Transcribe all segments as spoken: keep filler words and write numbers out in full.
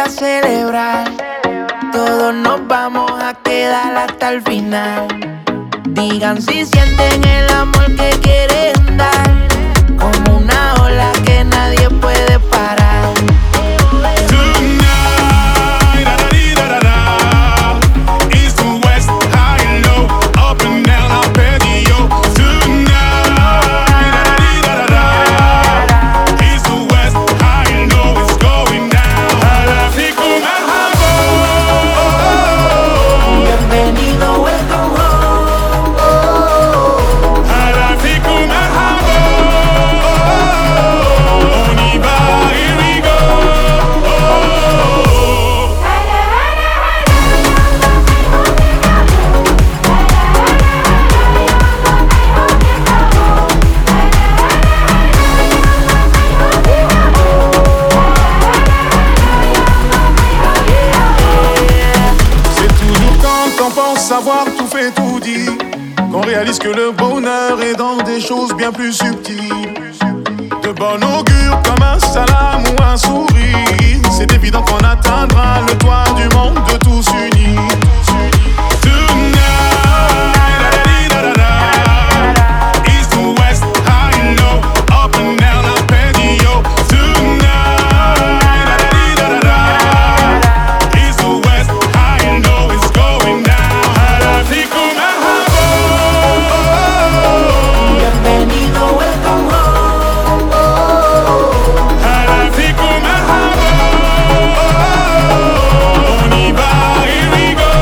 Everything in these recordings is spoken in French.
a celebrar. Todos nos vamos a quedar hasta el final. Digan si sienten el amor que quieren dar, como una ola que nadie puede parar. Tonight, da da da da, east to west, high and low, up and down, arpeggio. Tonight, da da da, east to west, high and low, it's going down. هلا فيكم مرحبا. Bienvenido, welcome home. هلا فيكم مرحبا. On y va, here we go. C'est toujours quand on pense savoir tout fait, tout dit, qu'on réalise que le bonheur est dans des choses bien plus subtiles. De bon augure comme un salam ou un sourire, c'est évident qu'on atteindra le toit du monde de tous unis. Tonight, da-da-dee-da-da-da, east to west, high and low, up and down, arpeggio. Tonight, da-da-dee-da-da-da, east to west, high and low, it's going down. هلا فيكم مرحبا. Bienvenido, welcome home. هلا فيكم مرحبا. On y va, here we go.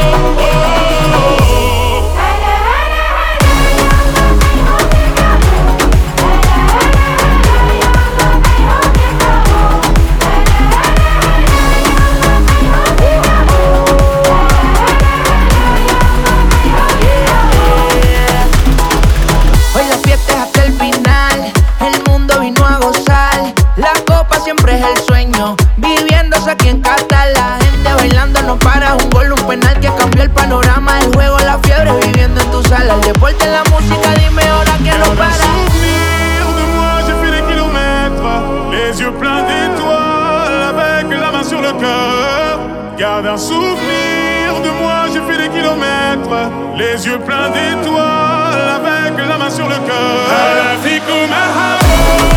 Hoy la fiesta es hasta el final, el mundo vino a gozar. La copa siempre es el sueño, viviéndose aquí en Qatar. La gente bailando no para, un gol, un penal que cambió el panorama del juego. La fiebre viviendo en tu sala, el deporte, la música, dime ahora que no Garde un para. souvenir de moi, j'ai fait des kilomètres, les yeux pleins d'étoiles, avec la main sur le cœur. Garde un souvenir de moi, j'ai fait des kilomètres, les yeux pleins d'étoiles, avec la main sur le cœur. هلا فيكم مرحبا.